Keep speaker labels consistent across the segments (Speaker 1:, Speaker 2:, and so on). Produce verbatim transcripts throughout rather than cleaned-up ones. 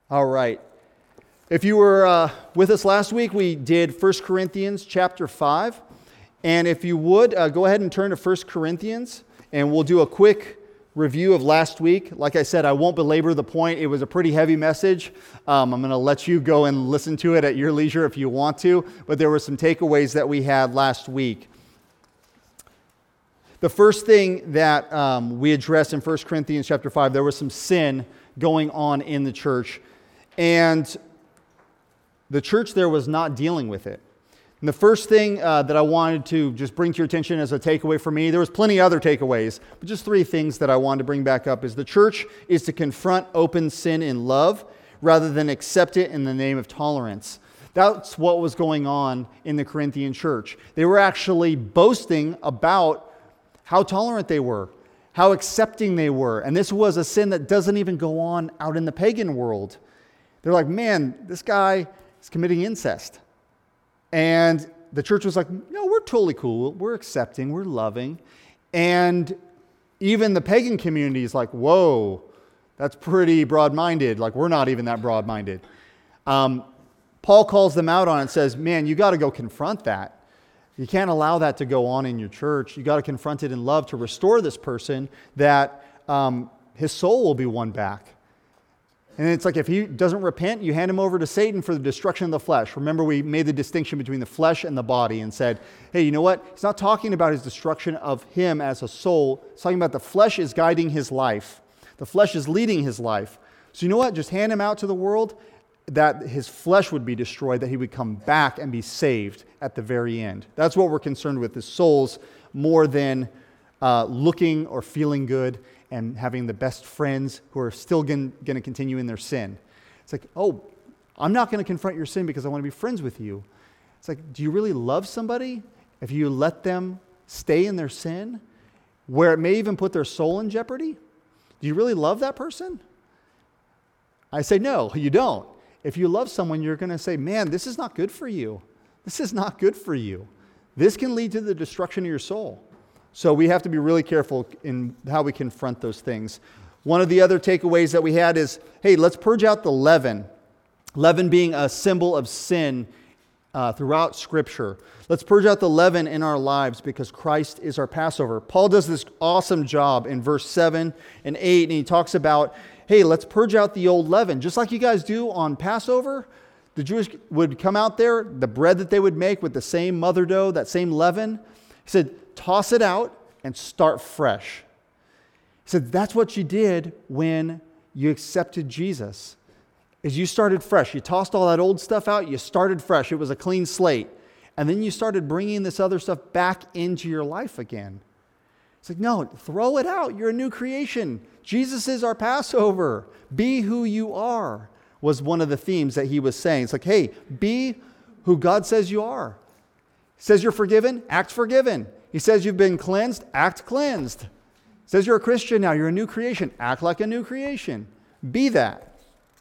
Speaker 1: All right. If you were uh, with us last week, we did First Corinthians chapter five. And if you would, uh, go ahead and turn to First Corinthians, and we'll do a quick review of last week. Like I said, I won't belabor the point. It was a pretty heavy message. Um, I'm going to let you go and listen to it at your leisure if you want to. But there were some takeaways that we had last week. The first thing that um, we addressed in First Corinthians chapter five, there was some sin going on in the church. And the church there was not dealing with it. And the first thing uh, that I wanted to just bring to your attention as a takeaway for me, there was plenty of other takeaways, but just three things that I wanted to bring back up is the church is to confront open sin in love rather than accept it in the name of tolerance. That's what was going on in the Corinthian church. They were actually boasting about how tolerant they were, how accepting they were. And this was a sin that doesn't even go on out in the pagan world. They're like, man, this guy is committing incest. And the church was like, no, we're totally cool. We're accepting. We're loving. And even the pagan community is like, whoa, that's pretty broad-minded. Like, we're not even that broad-minded. Um, Paul calls them out on it and says, man, you got to go confront that. You can't allow that to go on in your church. You got to confront it in love to restore this person that um, his soul will be won back. And it's like if he doesn't repent, you hand him over to Satan for the destruction of the flesh. Remember, we made the distinction between the flesh and the body and said, hey, you know what? He's not talking about his destruction of him as a soul. He's talking about the flesh is guiding his life. The flesh is leading his life. So you know what? Just hand him out to the world that his flesh would be destroyed, that he would come back and be saved at the very end. That's what we're concerned with, is souls more than uh, looking or feeling good and having the best friends who are still going to continue in their sin. It's like, oh, I'm not going to confront your sin because I want to be friends with you. It's like, do you really love somebody if you let them stay in their sin, where it may even put their soul in jeopardy? Do you really love that person? I say, no, you don't. If you love someone, you're going to say, man, this is not good for you. This is not good for you. This can lead to the destruction of your soul. So we have to be really careful in how we confront those things. One of the other takeaways that we had is, hey, let's purge out the leaven. Leaven being a symbol of sin uh, throughout Scripture. Let's purge out the leaven in our lives because Christ is our Passover. Paul does this awesome job in verse seven and eight, and he talks about, hey, let's purge out the old leaven. Just like you guys do on Passover, the Jewish would come out there, the bread that they would make with the same mother dough, that same leaven. He said, toss it out and start fresh. He said, that's what you did when you accepted Jesus, is you started fresh. You tossed all that old stuff out, you started fresh. It was a clean slate. And then you started bringing this other stuff back into your life again. It's like, no, throw it out. You're a new creation. Jesus is our Passover. Be who you are, was one of the themes that he was saying. It's like, hey, be who God says you are. He says you're forgiven, act forgiven. He says you've been cleansed, act cleansed. He says you're a Christian now, you're a new creation, act like a new creation. Be that.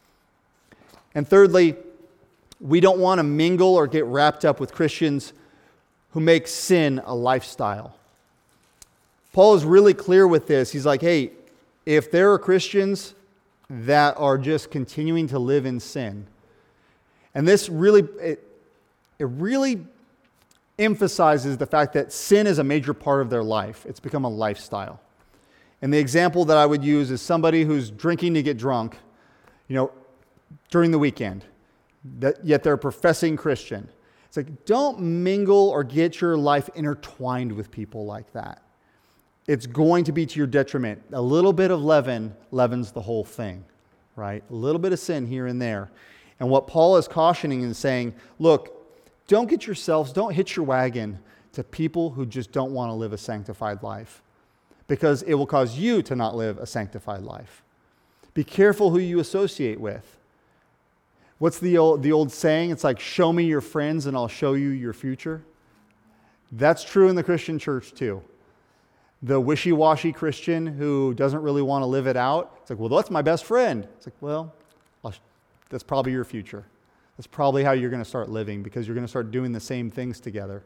Speaker 1: And thirdly, we don't want to mingle or get wrapped up with Christians who make sin a lifestyle. Paul is really clear with this. He's like, hey, if there are Christians that are just continuing to live in sin, and this really, it, it really emphasizes the fact that sin is a major part of their life. It's become a lifestyle. And the example that I would use is somebody who's drinking to get drunk, you know, during the weekend, that yet they're a professing Christian. It's like, don't mingle or get your life intertwined with people like that. It's going to be to your detriment. A little bit of leaven leavens the whole thing, right? A little bit of sin here and there. And what Paul is cautioning and saying, look, don't get yourselves, don't hitch your wagon to people who just don't want to live a sanctified life, because it will cause you to not live a sanctified life. Be careful who you associate with. What's the old, the old saying? It's like, show me your friends and I'll show you your future. That's true in the Christian church too. The wishy-washy Christian who doesn't really want to live it out, it's like, well, that's my best friend. It's like, well, I'll, that's probably your future. That's probably how you're going to start living, because you're going to start doing the same things together.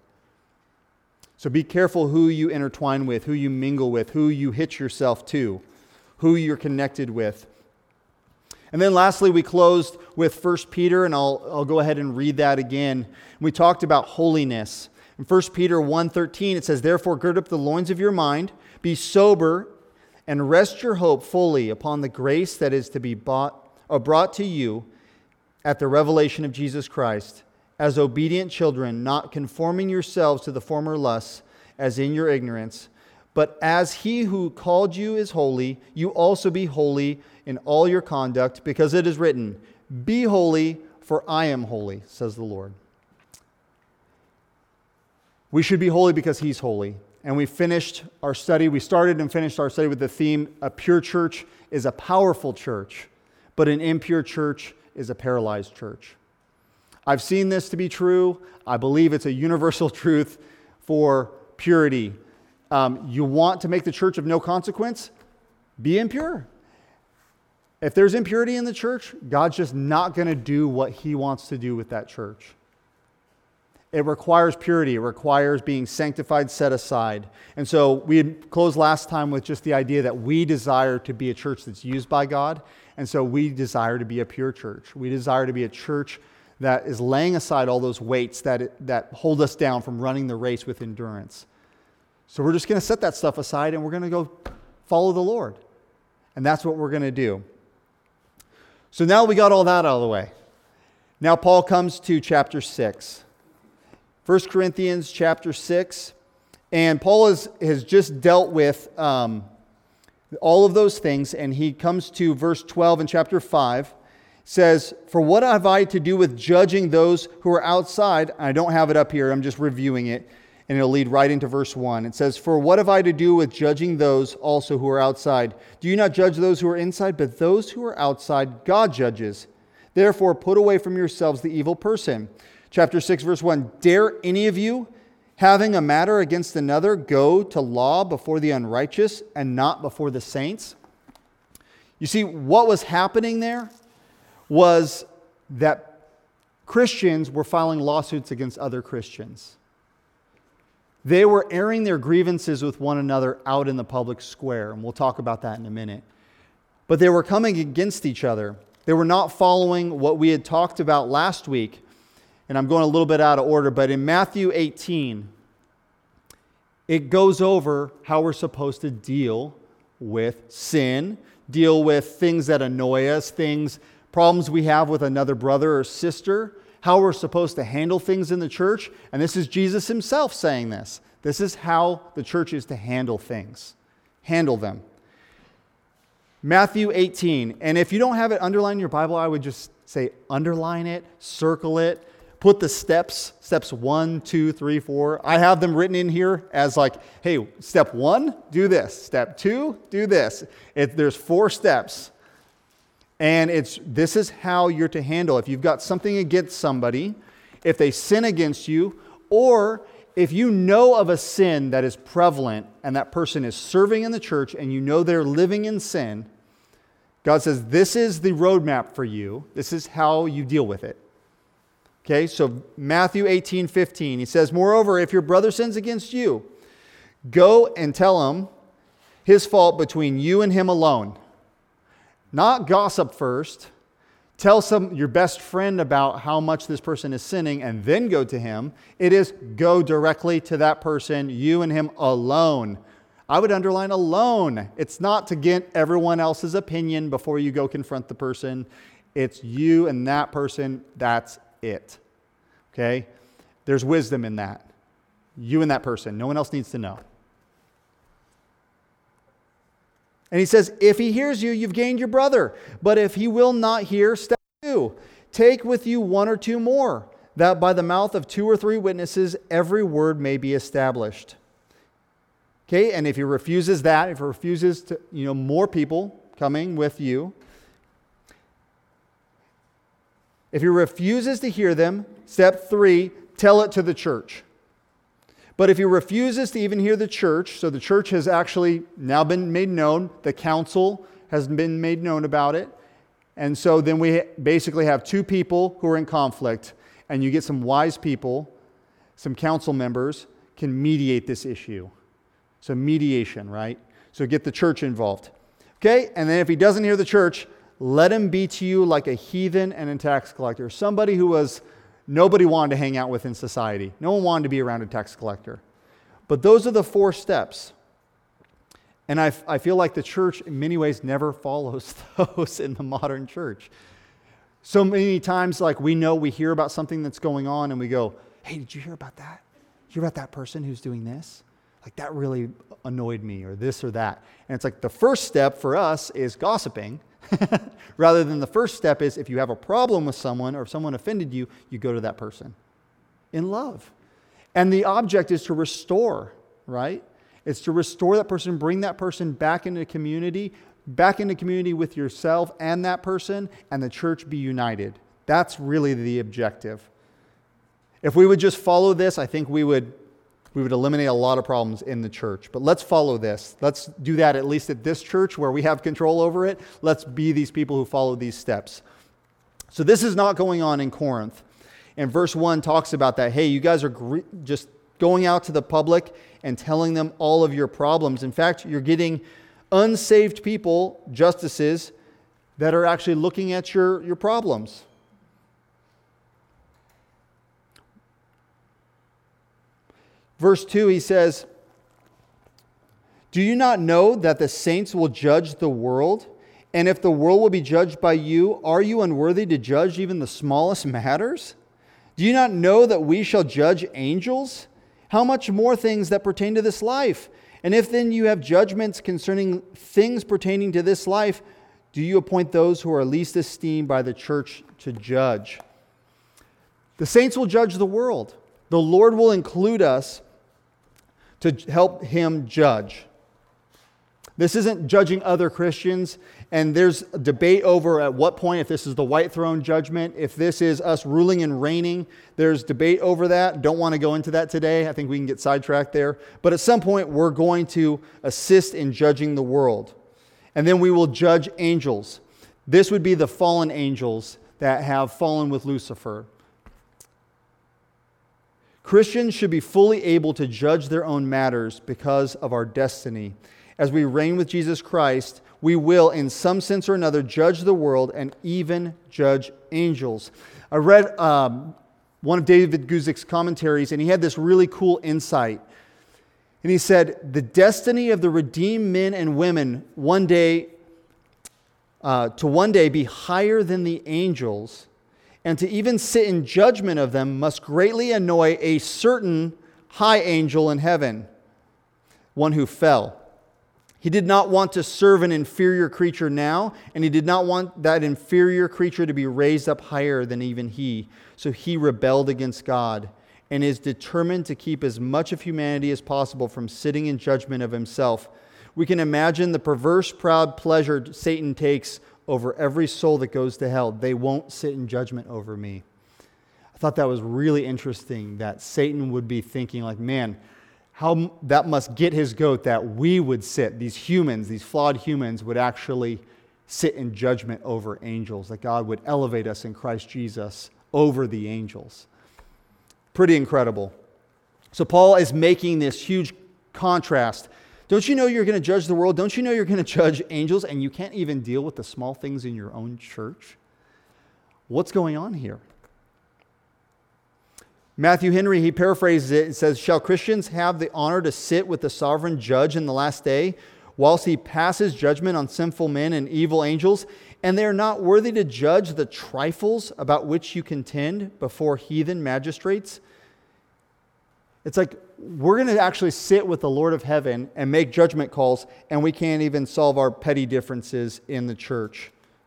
Speaker 1: So be careful who you intertwine with, who you mingle with, who you hitch yourself to, who you're connected with. And then lastly, we closed with First Peter, and I'll, I'll go ahead and read that again. We talked about holiness. In First Peter one thirteen, it says, "Therefore gird up the loins of your mind, be sober, and rest your hope fully upon the grace that is to be bought, or brought to you at the revelation of Jesus Christ, as obedient children, not conforming yourselves to the former lusts, as in your ignorance, but as he who called you is holy, you also be holy in all your conduct, because it is written, 'Be holy, for I am holy,' says the Lord." We should be holy because He's holy. And we finished our study, we started and finished our study with the theme, a pure church is a powerful church, but an impure church is a paralyzed church. I've seen this to be true. I believe it's a universal truth for purity. Um, you want to make the church of no consequence? Be impure. If there's impurity in the church, God's just not going to do what He wants to do with that church. It requires purity. It requires being sanctified, set aside. And so we had closed last time with just the idea that we desire to be a church that's used by God. And so we desire to be a pure church. We desire to be a church that is laying aside all those weights that, that hold us down from running the race with endurance. So we're just going to set that stuff aside and we're going to go follow the Lord. And that's what we're going to do. So now we got all that out of the way. Now Paul comes to chapter six. First Corinthians chapter six. And Paul is, has just dealt with um, all of those things. And he comes to verse twelve in chapter five. Says, "For what have I to do with judging those who are outside?" I don't have it up here. I'm just reviewing it. And it'll lead right into verse one. It says, "For what have I to do with judging those also who are outside? Do you not judge those who are inside? But those who are outside, God judges. Therefore, put away from yourselves the evil person." Chapter six, verse one. "Dare any of you, having a matter against another, go to law before the unrighteous and not before the saints?" You see, what was happening there was that Christians were filing lawsuits against other Christians. They were airing their grievances with one another out in the public square, and we'll talk about that in a minute. But they were coming against each other. They were not following what we had talked about last week. And I'm going a little bit out of order, but in Matthew eighteen, it goes over how we're supposed to deal with sin, deal with things that annoy us, things, problems we have with another brother or sister, how we're supposed to handle things in the church. And this is Jesus Himself saying this. This is how the church is to handle things. Handle them. Matthew eighteen. And if you don't have it underlined in your Bible, I would just say underline it, circle it, put the steps, steps one, two, three, four. I have them written in here as like, hey, step one, do this. Step two, do this. It, there's four steps. And it's this is how you're to handle. If you've got something against somebody, if they sin against you, or if you know of a sin that is prevalent and that person is serving in the church and you know they're living in sin, God says, this is the roadmap for you. This is how you deal with it. Okay, so Matthew eighteen fifteen, He says, "Moreover, if your brother sins against you, go and tell him his fault between you and him alone." Not gossip first. Tell some your best friend about how much this person is sinning and then go to him. It is go directly to that person, you and him alone. I would underline alone. It's not to get everyone else's opinion before you go confront the person. It's you and that person. That's it. Okay? There's wisdom in that. You and that person. No one else needs to know. And He says, if he hears you, you've gained your brother. But if he will not hear, step two. Take with you one or two more, that by the mouth of two or three witnesses, every word may be established. Okay, and if he refuses that, if he refuses to, you know, more people coming with you, if he refuses to hear them, step three, tell it to the church. But if he refuses to even hear the church, so the church has actually now been made known, the council has been made known about it, and so then we basically have two people who are in conflict, and you get some wise people, some council members, can mediate this issue. So mediation, right? So get the church involved. Okay, and then if he doesn't hear the church, let him be to you like a heathen and a tax collector, somebody who was nobody wanted to hang out with in society. No one wanted to be around a tax collector. But those are the four steps. And I, I feel like the church in many ways never follows those in the modern church. So many times, like we know, we hear about something that's going on and we go, hey, did you hear about that? Did you hear about that person who's doing this? Like that really annoyed me, or this or that. And it's like the first step for us is gossiping, rather than the first step is if you have a problem with someone or if someone offended you, you go to that person in love. And the object is to restore, right? It's to restore that person, bring that person back into community, back into community with yourself and that person, and the church be united. That's really the objective. If we would just follow this, I think we would we would eliminate a lot of problems in the church. But let's follow this. Let's do that at least at this church where we have control over it. Let's be these people who follow these steps. So this is not going on in Corinth. And verse one talks about that. Hey, you guys are gre- just going out to the public and telling them all of your problems. In fact, you're getting unsaved people, justices, that are actually looking at your, your problems. Verse two, he says, do you not know that the saints will judge the world? And if the world will be judged by you, are you unworthy to judge even the smallest matters? Do you not know that we shall judge angels? How much more things that pertain to this life? And if then you have judgments concerning things pertaining to this life, do you appoint those who are least esteemed by the church to judge? The saints will judge the world. The Lord will include us to help him judge. This isn't judging other Christians, and there's a debate over at what point, if this is the white throne judgment, if this is us ruling and reigning, there's debate over that. Don't want to go into that today. I think we can get sidetracked there. But at some point, we're going to assist in judging the world. And then we will judge angels. This would be the fallen angels that have fallen with Lucifer. Christians should be fully able to judge their own matters because of our destiny. As we reign with Jesus Christ, we will, in some sense or another, judge the world and even judge angels. I read um, one of David Guzik's commentaries, and he had this really cool insight. And he said, the destiny of the redeemed men and women one day, uh, to one day be higher than the angels, and to even sit in judgment of them must greatly annoy a certain high angel in heaven, one who fell. He did not want to serve an inferior creature now, and he did not want that inferior creature to be raised up higher than even he. So he rebelled against God and is determined to keep as much of humanity as possible from sitting in judgment of himself. We can imagine the perverse, proud pleasure Satan takes over every soul that goes to hell. They won't sit in judgment over me. I thought that was really interesting that Satan would be thinking like, man, how that must get his goat that we would sit, these humans, these flawed humans would actually sit in judgment over angels, that God would elevate us in Christ Jesus over the angels. Pretty incredible. So Paul is making this huge contrast. Don't you know you're going to judge the world? Don't you know you're going to judge angels, and you can't even deal with the small things in your own church? What's going on here? Matthew Henry, he paraphrases it and says, shall Christians have the honor to sit with the sovereign judge in the last day, whilst he passes judgment on sinful men and evil angels, and they are not worthy to judge the trifles about which you contend before heathen magistrates? It's like we're going to actually sit with the Lord of heaven and make judgment calls, and we can't even solve our petty differences in the church.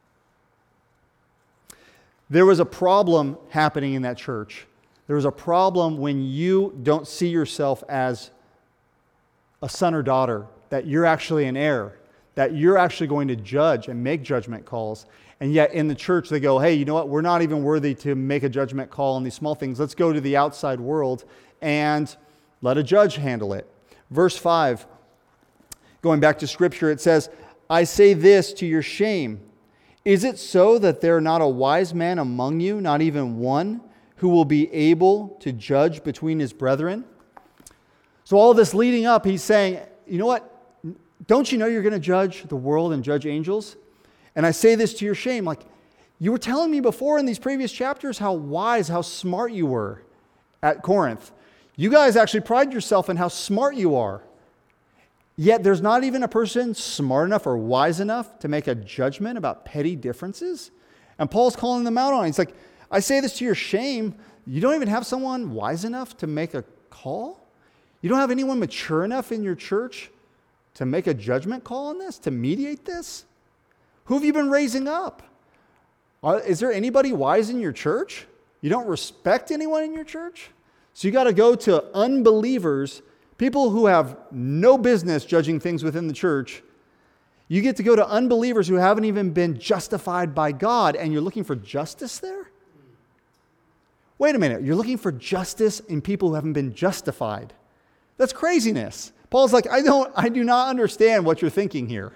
Speaker 1: There was a problem happening in that church. There was a problem when you don't see yourself as a son or daughter, that you're actually an heir, that you're actually going to judge and make judgment calls. And yet in the church they go, hey, you know what? We're not even worthy to make a judgment call on these small things. Let's go to the outside world and let a judge handle it. Verse five, going back to Scripture, it says, I say this to your shame. Is it so that there are not a wise man among you, not even one, who will be able to judge between his brethren? So all this leading up, he's saying, you know what? Don't you know you're going to judge the world and judge angels? And I say this to your shame, like, you were telling me before in these previous chapters how wise, how smart you were at Corinth. You guys actually pride yourself in how smart you are. Yet there's not even a person smart enough or wise enough to make a judgment about petty differences. And Paul's calling them out on it. He's like, I say this to your shame. You don't even have someone wise enough to make a call? You don't have anyone mature enough in your church to make a judgment call on this, to mediate this? Who have you been raising up? Is there anybody wise in your church? You don't respect anyone in your church? So you got to go to unbelievers, people who have no business judging things within the church. You get to go to unbelievers who haven't even been justified by God, and you're looking for justice there? Wait a minute, you're looking for justice in people who haven't been justified. That's craziness. Paul's like, I don't, I do not understand what you're thinking here.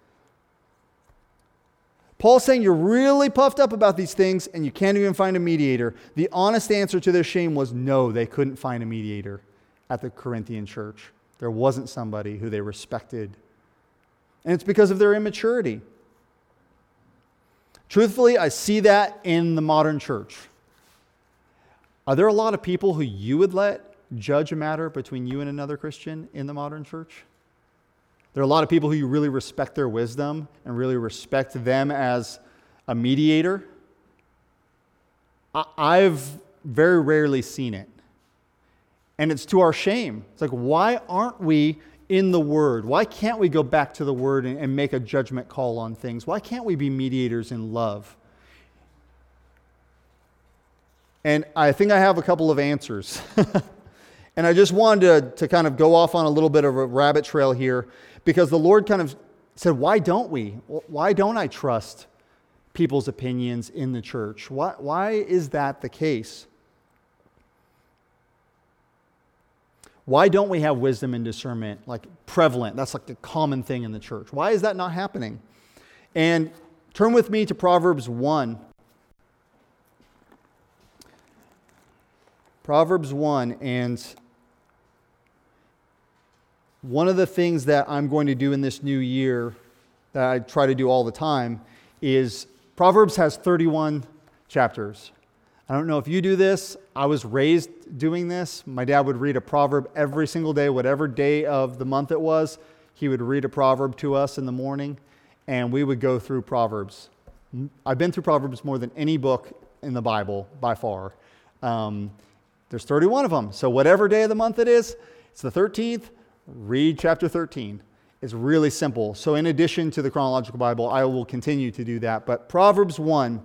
Speaker 1: Paul's saying you're really puffed up about these things and you can't even find a mediator. The honest answer to their shame was no, they couldn't find a mediator at the Corinthian church. There wasn't somebody who they respected. And it's because of their immaturity. Truthfully, I see that in the modern church. Are there a lot of people who you would let judge a matter between you and another Christian in the modern church? There are a lot of people who you really respect their wisdom and really respect them as a mediator. I've very rarely seen it. And it's to our shame. It's like, why aren't we in the Word? Why can't we go back to the Word and, and make a judgment call on things? Why can't we be mediators in love? And I think I have a couple of answers. And I just wanted to, to kind of go off on a little bit of a rabbit trail here, because the Lord kind of said, why don't we? Why don't I trust people's opinions in the church? Why, why is that the case? Why don't we have wisdom and discernment like prevalent? That's like the common thing in the church. Why is that not happening? And turn with me to Proverbs one. Proverbs one, and one of the things that I'm going to do in this new year that I try to do all the time is Proverbs has thirty-one chapters. I don't know if you do this. I was raised doing this. My dad would read a proverb every single day, whatever day of the month it was. He would read a proverb to us in the morning, and we would go through Proverbs. I've been through Proverbs more than any book in the Bible by far. Um, there's thirty-one of them. So whatever day of the month it is, it's the thirteenth, read chapter thirteen. It's really simple. So in addition to the chronological Bible, I will continue to do that. But Proverbs one,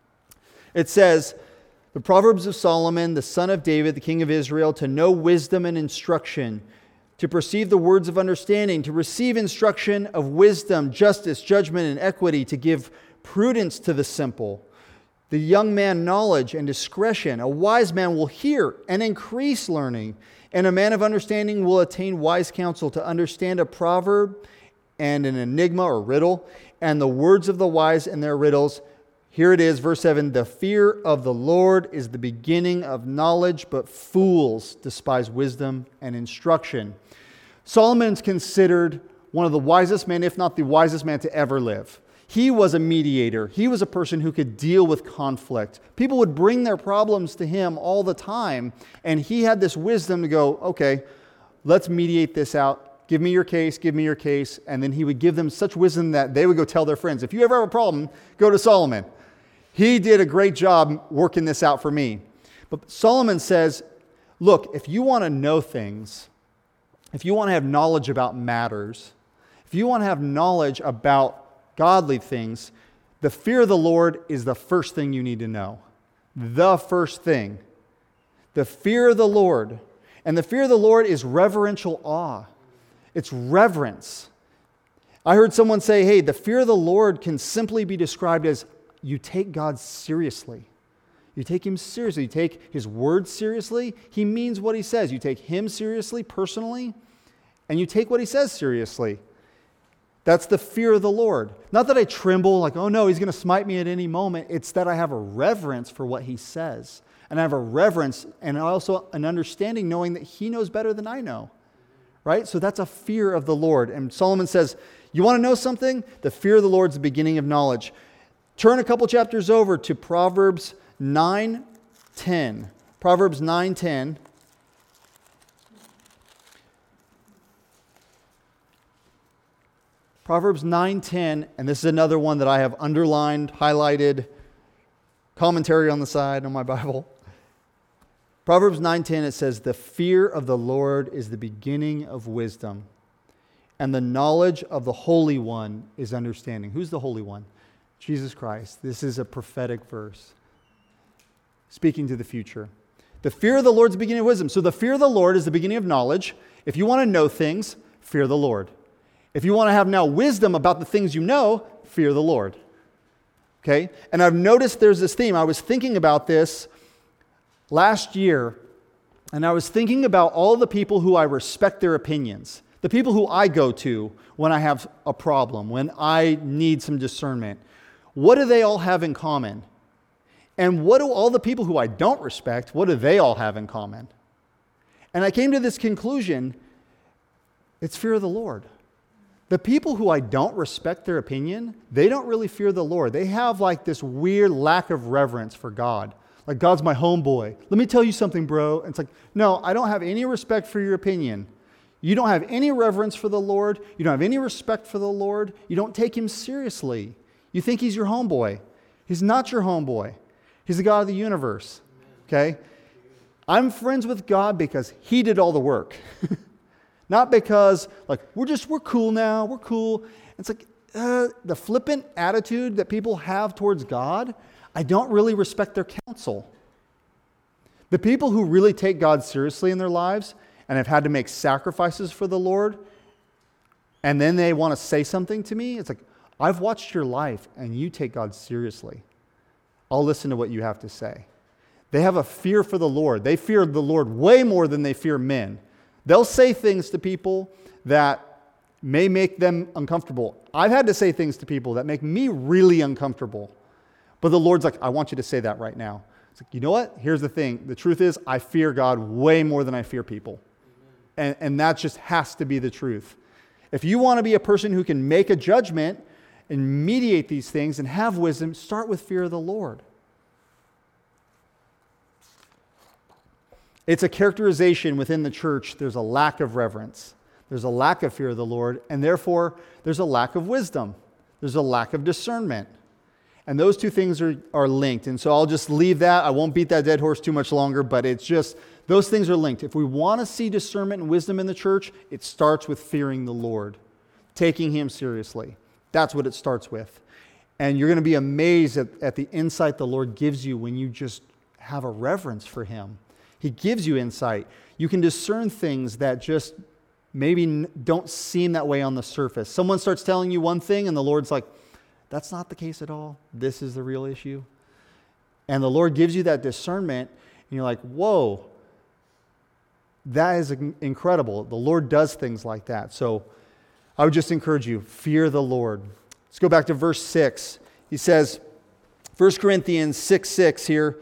Speaker 1: it says, the Proverbs of Solomon, the son of David, the king of Israel, to know wisdom and instruction, to perceive the words of understanding, to receive instruction of wisdom, justice, judgment, and equity, to give prudence to the simple. The young man knowledge and discretion. A wise man will hear and increase learning, and a man of understanding will attain wise counsel, to understand a proverb and an enigma or riddle, and the words of the wise and their riddles. Here it is, verse seven, the fear of the Lord is the beginning of knowledge, but fools despise wisdom and instruction. Solomon's considered one of the wisest men, if not the wisest man to ever live. He was a mediator. He was a person who could deal with conflict. People would bring their problems to him all the time, and he had this wisdom to go, okay, let's mediate this out. Give me your case, give me your case. And then he would give them such wisdom that they would go tell their friends, if you ever have a problem, go to Solomon. He did a great job working this out for me. But Solomon says, look, if you want to know things, if you want to have knowledge about matters, if you want to have knowledge about godly things, the fear of the Lord is the first thing you need to know. The first thing. The fear of the Lord. And the fear of the Lord is reverential awe. It's reverence. I heard someone say, hey, the fear of the Lord can simply be described as you take God seriously. You take Him seriously. You take His word seriously. He means what He says. You take Him seriously, personally, and you take what He says seriously. That's the fear of the Lord. Not that I tremble like, oh no, He's going to smite me at any moment. It's that I have a reverence for what He says. And I have a reverence and also an understanding knowing that He knows better than I know. right? So that's a fear of the Lord. And Solomon says, you want to know something? The fear of the Lord is the beginning of knowledge. Turn a couple chapters over to Proverbs nine ten. Proverbs nine ten. Proverbs nine ten, and this is another one that I have underlined, highlighted, commentary on the side on my Bible. Proverbs nine ten, it says, the fear of the Lord is the beginning of wisdom, and the knowledge of the Holy One is understanding. Who's the Holy One? Jesus Christ. This is a prophetic verse, speaking to the future. The fear of the Lord is the beginning of wisdom. So the fear of the Lord is the beginning of knowledge. If you want to know things, fear the Lord. If you want to have now wisdom about the things you know, fear the Lord. Okay? And I've noticed there's this theme. I was thinking about this last year, and I was thinking about all the people who I respect their opinions, the people who I go to when I have a problem, when I need some discernment. What do they all have in common? And what do all the people who I don't respect, what do they all have in common? And I came to this conclusion, it's fear of the Lord. The people who I don't respect their opinion, they don't really fear the Lord. They have like this weird lack of reverence for God. Like, God's my homeboy. Let me tell you something, bro. And it's like, no, I don't have any respect for your opinion. You don't have any reverence for the Lord. You don't have any respect for the Lord. You don't take him seriously. You think he's your homeboy. He's not your homeboy. He's the God of the universe. Okay? I'm friends with God because he did all the work. Not because, like, we're just, we're cool now, we're cool. It's like uh, the flippant attitude that people have towards God, I don't really respect their counsel. The people who really take God seriously in their lives and have had to make sacrifices for the Lord, and then they want to say something to me, it's like, I've watched your life and you take God seriously. I'll listen to what you have to say. They have a fear for the Lord. They fear the Lord way more than they fear men. They'll say things to people that may make them uncomfortable. I've had to say things to people that make me really uncomfortable. But the Lord's like, I want you to say that right now. It's like, you know what? Here's the thing. The truth is, I fear God way more than I fear people. And, and that just has to be the truth. If you want to be a person who can make a judgment and mediate these things and have wisdom, start with fear of the Lord. It's a characterization within the church. There's a lack of reverence. There's a lack of fear of the Lord, and therefore there's a lack of wisdom. There's a lack of discernment. And those two things are, are linked. And so I'll just leave that. I won't beat that dead horse too much longer, but it's just, those things are linked. If we want to see discernment and wisdom in the church, it starts with fearing the Lord, taking him seriously. That's what it starts with. And you're going to be amazed at, at the insight the Lord gives you when you just have a reverence for him. He gives you insight. You can discern things that just maybe don't seem that way on the surface. Someone starts telling you one thing and the Lord's like, that's not the case at all. This is the real issue. And the Lord gives you that discernment and you're like, whoa, that is incredible. The Lord does things like that. So I would just encourage you, fear the Lord. Let's go back to verse six. He says, First Corinthians six six here.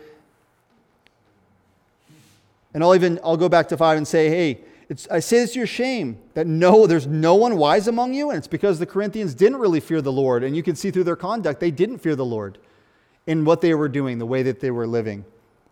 Speaker 1: And I'll even, I'll go back to five and say, hey, it's, I say this to your shame, that no, there's no one wise among you, and it's because the Corinthians didn't really fear the Lord, and you can see through their conduct, they didn't fear the Lord in what they were doing, the way that they were living.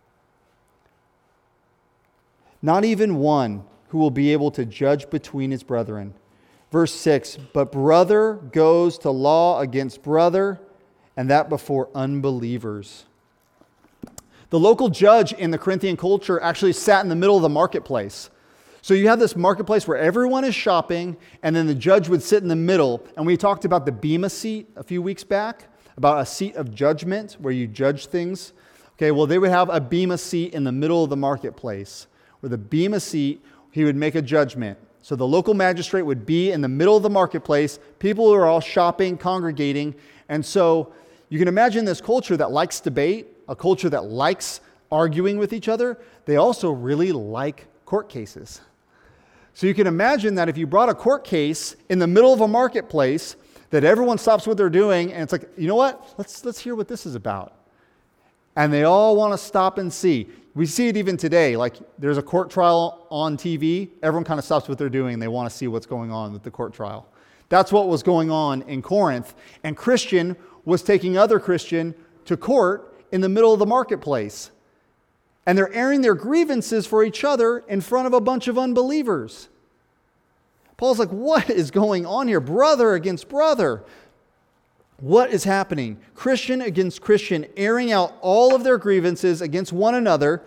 Speaker 1: Not even one who will be able to judge between his brethren. Verse six, but brother goes to law against brother, and that before unbelievers. The local judge in the Corinthian culture actually sat in the middle of the marketplace. So you have this marketplace where everyone is shopping, and then the judge would sit in the middle. And we talked about the bema seat a few weeks back, about a seat of judgment where you judge things. Okay, well, they would have a bema seat in the middle of the marketplace. Where the bema seat, he would make a judgment. So the local magistrate would be in the middle of the marketplace. People are all shopping, congregating. And so you can imagine this culture that likes debate, a culture that likes arguing with each other. They also really like court cases. So you can imagine that if you brought a court case in the middle of a marketplace, that everyone stops what they're doing, and it's like, you know what? Let's let's hear what this is about. And they all want to stop and see. We see it even today. Like there's a court trial on T V. Everyone kind of stops what they're doing. They want to see what's going on with the court trial. That's what was going on in Corinth. And Christian was taking other Christian to court in the middle of the marketplace. And they're airing their grievances for each other in front of a bunch of unbelievers. Paul's like, what is going on here? Brother against brother. What is happening? Christian against Christian, airing out all of their grievances against one another.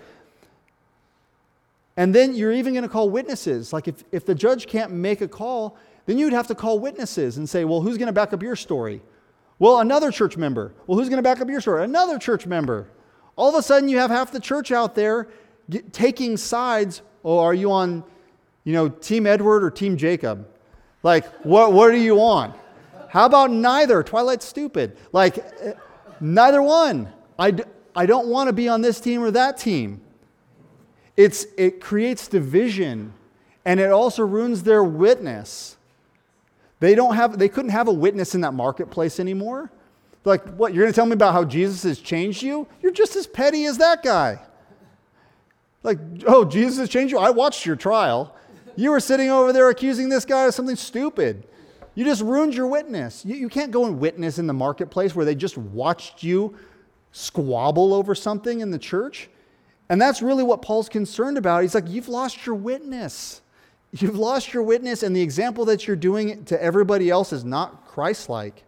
Speaker 1: And then you're even going to call witnesses. Like if, if the judge can't make a call, then you'd have to call witnesses and say, well, who's going to back up your story? Well, another church member. Well, who's going to back up your story? Another church member. All of a sudden you have half the church out there get, taking sides. Oh, are you on, you know, Team Edward or Team Jacob? Like, what, what are you on? How about neither? Twilight's stupid. Like, neither one. I, d- I don't want to be on this team or that team. It's It creates division, and it also ruins their witness. They don't have. They couldn't have a witness in that marketplace anymore. Like, what, you're going to tell me about how Jesus has changed you? You're just as petty as that guy. Like, oh, Jesus has changed you? I watched your trial. You were sitting over there accusing this guy of something stupid. You just ruined your witness. You, you can't go and witness in the marketplace where they just watched you squabble over something in the church. And that's really what Paul's concerned about. He's like, you've lost your witness. You've lost your witness, and the example that you're doing to everybody else is not Christ-like.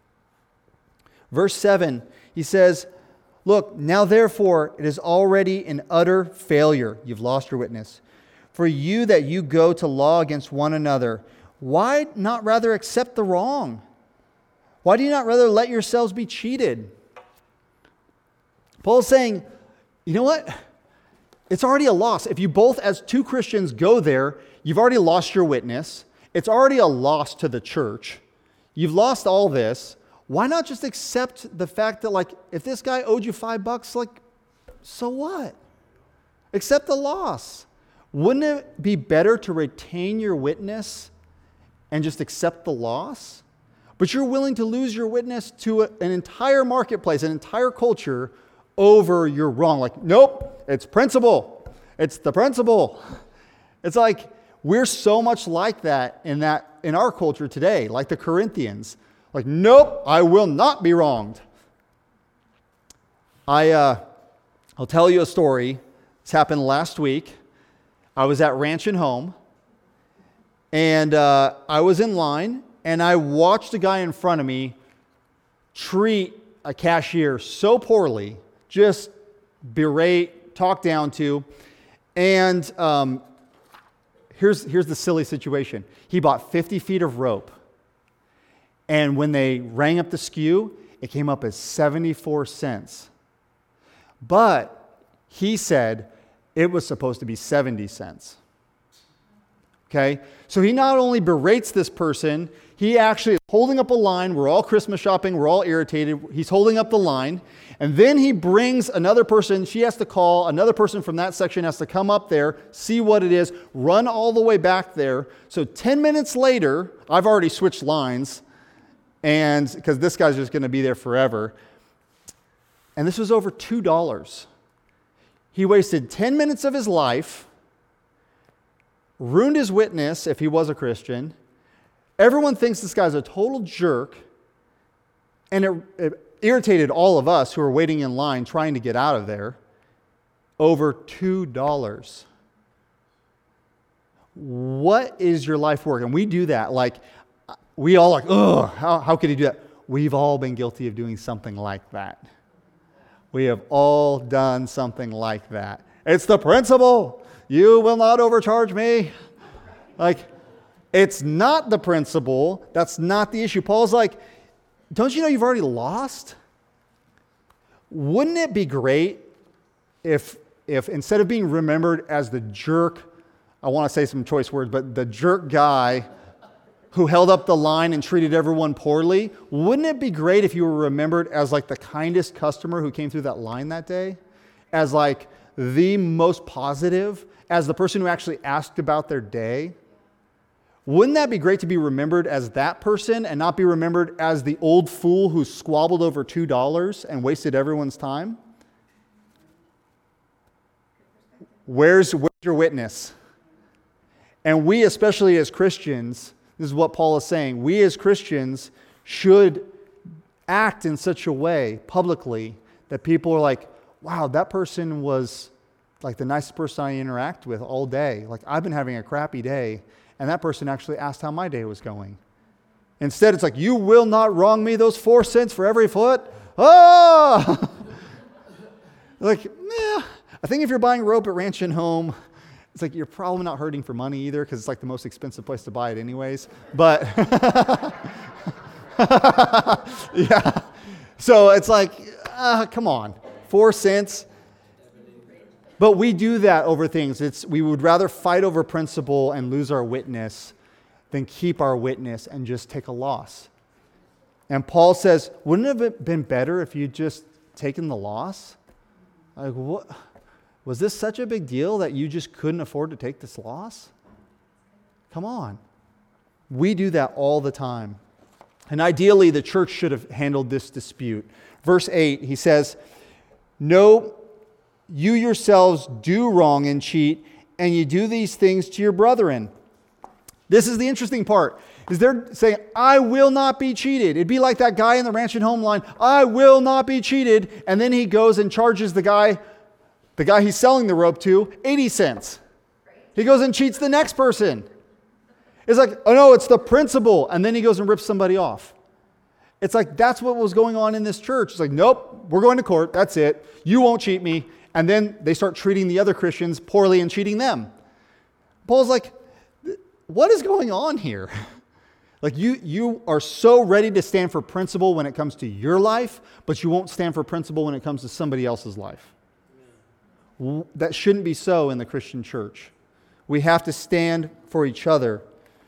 Speaker 1: Verse seven, he says, look, now therefore it is already an utter failure. You've lost your witness. For you that you go to law against one another, why not rather accept the wrong? Why do you not rather let yourselves be cheated? Paul's saying, you know what? It's already a loss. If you both as two Christians go there, you've already lost your witness. It's already a loss to the church. You've lost all this. Why not just accept the fact that, like, if this guy owed you five bucks, like, so what? Accept the loss. Wouldn't it be better to retain your witness and just accept the loss? But you're willing to lose your witness to a, an entire marketplace, an entire culture over your wrong. Like, nope, it's principle. It's the principle. It's like we're so much like that in that in our culture today, like the Corinthians. Like, nope, I will not be wronged. I, uh, I'll tell you a story. This happened last week. I was at Ranch and Home, and uh, I was in line, and I watched a guy in front of me treat a cashier so poorly, just berate, talk down to, and um, here's, here's the silly situation. He bought fifty feet of rope. And when they rang up the S K U, it came up as seventy-four cents. But he said it was supposed to be seventy cents. Okay? So he not only berates this person, he actually is holding up a line. We're all Christmas shopping. We're all irritated. He's holding up the line. And then he brings another person. She has to call. Another person from that section has to come up there, see what it is, run all the way back there. So ten minutes later, I've already switched lines. And because this guy's just going to be there forever. And this was over two dollars. He wasted ten minutes of his life, ruined his witness if he was a Christian. Everyone thinks this guy's a total jerk. And it, it irritated all of us who were waiting in line trying to get out of there. Over two dollars. What is your life work? And we do that. Like, we all like, ugh, how, how could he do that? We've all been guilty of doing something like that. We have all done something like that. It's the principle. You will not overcharge me. Like, it's not the principle. That's not the issue. Paul's like, don't you know you've already lost? Wouldn't it be great if, if instead of being remembered as the jerk, I want to say some choice words, but the jerk guy who held up the line and treated everyone poorly, wouldn't it be great if you were remembered as like the kindest customer who came through that line that day? As like the most positive, as the person who actually asked about their day? Wouldn't that be great to be remembered as that person and not be remembered as the old fool who squabbled over two dollars and wasted everyone's time? Where's, where's your witness? And we, especially as Christians, this is what Paul is saying, we as Christians should act in such a way publicly that people are like, wow, that person was like the nicest person I interact with all day. Like, I've been having a crappy day, and that person actually asked how my day was going. Instead, it's like, you will not wrong me those four cents for every foot. Oh! Like, yeah. I think if you're buying rope at Ranch and Home, it's like you're probably not hurting for money either, because it's like the most expensive place to buy it anyways. But, yeah. So it's like, uh, come on, four cents. But we do that over things. It's we would rather fight over principle and lose our witness than keep our witness and just take a loss. And Paul says, wouldn't it have been better if you'd just taken the loss? Like, what? Was this such a big deal that you just couldn't afford to take this loss? Come on. We do that all the time. And ideally, the church should have handled this dispute. Verse eight, he says, no, you yourselves do wrong and cheat, and you do these things to your brethren. This is the interesting part, is they're saying, I will not be cheated. It'd be like that guy in the Ranch and Home line, I will not be cheated. And then he goes and charges the guy, the guy he's selling the rope to, eighty cents. He goes and cheats the next person. It's like, oh no, it's the principle. And then he goes and rips somebody off. It's like, that's what was going on in this church. It's like, nope, we're going to court. That's it. You won't cheat me. And then they start treating the other Christians poorly and cheating them. Paul's like, what is going on here? Like, you, you are so ready to stand for principle when it comes to your life, but you won't stand for principle when it comes to somebody else's life. That shouldn't be so in the Christian church. We have to stand for each other.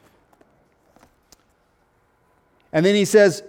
Speaker 1: And then he says,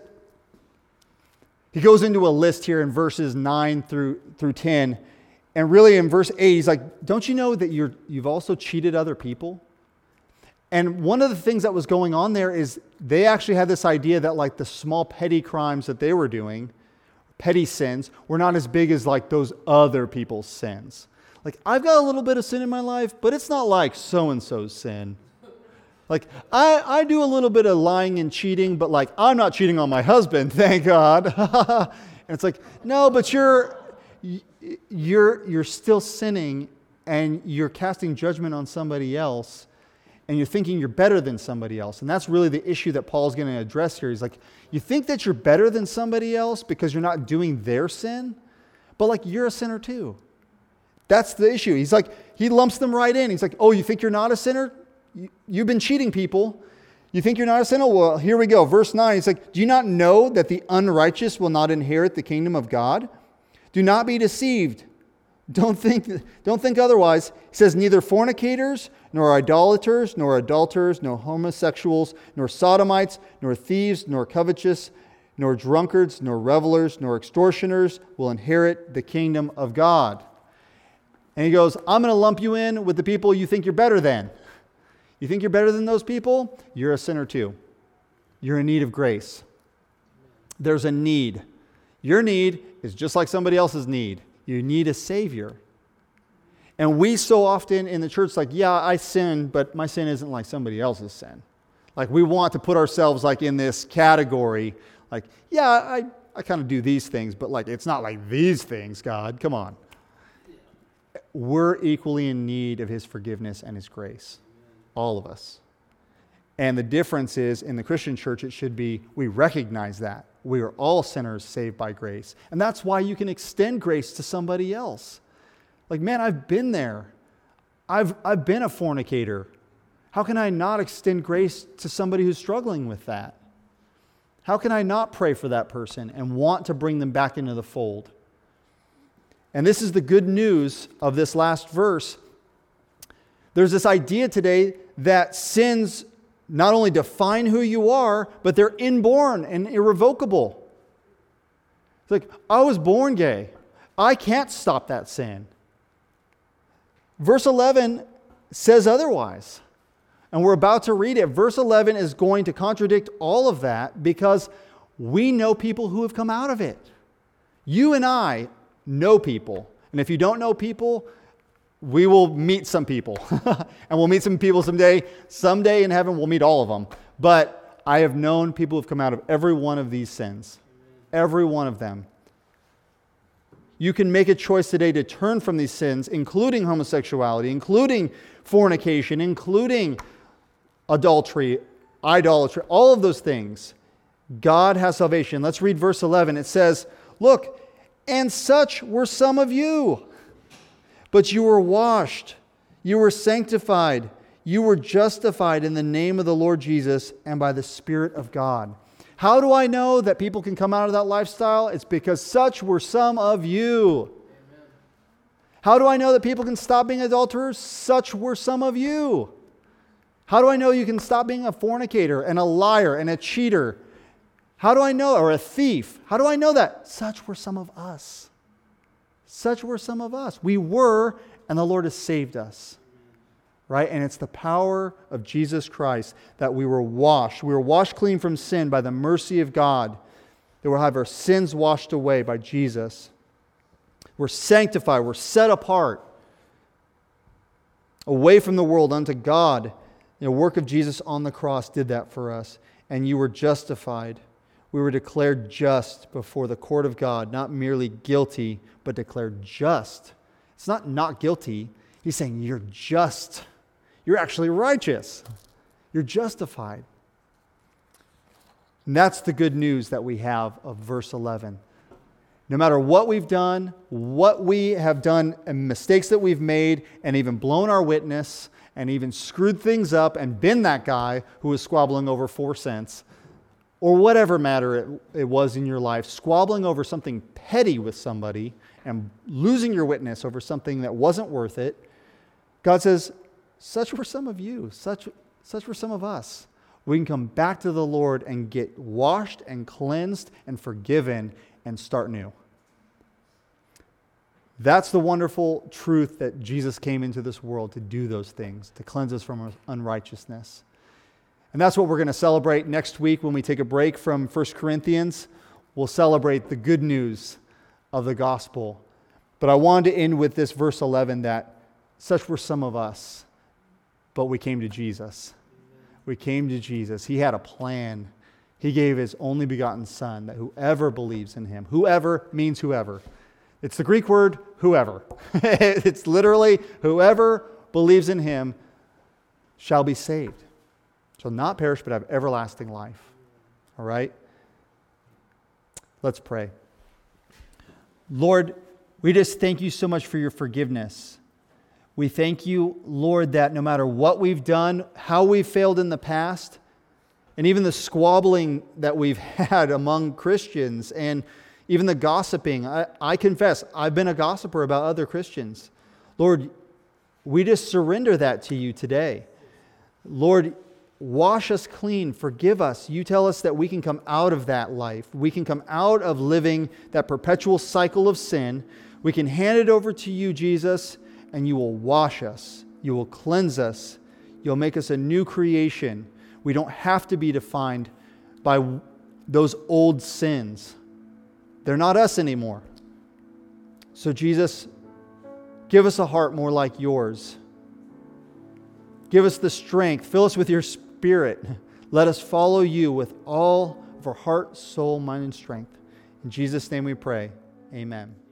Speaker 1: he goes into a list here in verses nine through, through ten. And really in verse eight, he's like, don't you know that you're, you've also cheated other people? And one of the things that was going on there is they actually had this idea that like the small petty crimes that they were doing, petty sins, were not as big as like those other people's sins. Like, I've got a little bit of sin in my life, but it's not like so-and-so's sin. Like, I, I do a little bit of lying and cheating, but like, I'm not cheating on my husband, thank God. And it's like, no, but you're, you're, you're still sinning, and you're casting judgment on somebody else, and you're thinking you're better than somebody else. And that's really the issue that Paul's going to address here. He's like, you think that you're better than somebody else because you're not doing their sin, but like, you're a sinner too. That's the issue. He's like, he lumps them right in. He's like, oh, you think you're not a sinner? You've been cheating people. You think you're not a sinner? Well, here we go. Verse nine, he's like, do you not know that the unrighteous will not inherit the kingdom of God? Do not be deceived. Don't think, don't think otherwise. He says, neither fornicators, nor idolaters, nor adulterers, nor homosexuals, nor sodomites, nor thieves, nor covetous, nor drunkards, nor revelers, nor extortioners will inherit the kingdom of God. And he goes, I'm going to lump you in with the people you think you're better than. You think you're better than those people? You're a sinner too. You're in need of grace. There's a need. Your need is just like somebody else's need. You need a Savior. And we so often in the church, like, yeah, I sin, but my sin isn't like somebody else's sin. Like, we want to put ourselves like in this category. Like, yeah, I, I kind of do these things, but like, it's not like these things, God. Come on. We're equally in need of His forgiveness and His grace. All of us. And the difference is, in the Christian church, it should be, we recognize that. We are all sinners saved by grace. And that's why you can extend grace to somebody else. Like, man, I've been there. I've, I've been a fornicator. How can I not extend grace to somebody who's struggling with that? How can I not pray for that person and want to bring them back into the fold? And this is the good news of this last verse. There's this idea today that sins not only define who you are, but they're inborn and irrevocable. It's like, I was born gay. I can't stop that sin. Verse eleven says otherwise. And we're about to read it. Verse eleven is going to contradict all of that because we know people who have come out of it. You and I know people. And if you don't know people, we will meet some people. And we'll meet some people someday. Someday in heaven, we'll meet all of them. But I have known people who have come out of every one of these sins. Every one of them. You can make a choice today to turn from these sins, including homosexuality, including fornication, including adultery, idolatry, all of those things. God has salvation. Let's read verse eleven. It says, look, and such were some of you, but you were washed, you were sanctified, you were justified in the name of the Lord Jesus and by the Spirit of God. How do I know that people can come out of that lifestyle? It's because such were some of you. Amen. How do I know that people can stop being adulterers? Such were some of you. How do I know you can stop being a fornicator and a liar and a cheater? How do I know? Or a thief. How do I know that? Such were some of us. Such were some of us. We were, and the Lord has saved us. Right? And it's the power of Jesus Christ that we were washed. We were washed clean from sin by the mercy of God. That we'll have our sins washed away by Jesus. We're sanctified. We're set apart. Away from the world unto God. The work of Jesus on the cross did that for us. And you were justified. We were declared just before the court of God. Not merely guilty, but declared just. It's not not guilty. He's saying you're just. You're actually righteous. You're justified. And that's the good news that we have of verse eleven. No matter what we've done, what we have done, and mistakes that we've made, and even blown our witness, and even screwed things up, and been that guy who was squabbling over four cents, or whatever matter it, it was in your life, squabbling over something petty with somebody, and losing your witness over something that wasn't worth it, God says, such were some of you. Such, such were some of us. We can come back to the Lord and get washed and cleansed and forgiven and start new. That's the wonderful truth that Jesus came into this world to do those things, to cleanse us from unrighteousness. And that's what we're going to celebrate next week when we take a break from First Corinthians. We'll celebrate the good news of the gospel. But I wanted to end with this verse eleven that such were some of us. But we came to Jesus. We came to Jesus. He had a plan. He gave His only begotten Son that whoever believes in Him, whoever means whoever. It's the Greek word, whoever. It's literally whoever believes in Him shall be saved. Shall not perish but have everlasting life. All right? Let's pray. Lord, we just thank You so much for Your forgiveness. We thank You, Lord, that no matter what we've done, how we've failed in the past, and even the squabbling that we've had among Christians, and even the gossiping, I, I confess, I've been a gossiper about other Christians. Lord, we just surrender that to You today. Lord, wash us clean, forgive us. You tell us that we can come out of that life. We can come out of living that perpetual cycle of sin. We can hand it over to You, Jesus, and You will wash us. You will cleanse us. You'll make us a new creation. We don't have to be defined by those old sins. They're not us anymore. So Jesus, give us a heart more like Yours. Give us the strength. Fill us with Your Spirit. Let us follow You with all of our heart, soul, mind, and strength. In Jesus' name we pray. Amen.